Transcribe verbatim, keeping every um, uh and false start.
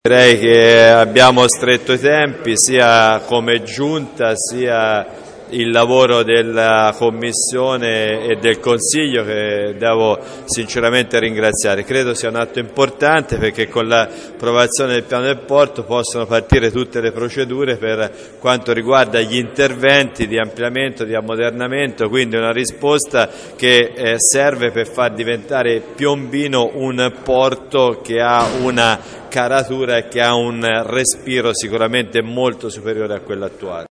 Direi che abbiamo stretto i tempi sia come giunta sia il lavoro della Commissione e del Consiglio, che devo sinceramente ringraziare. Credo sia un atto importante perché con l'approvazione del piano del porto possono partire tutte le procedure per quanto riguarda gli interventi di ampliamento, di ammodernamento, quindi una risposta che eh, serve per far diventare Piombino un porto che ha una caratura e che ha un respiro sicuramente molto superiore a quello attuale.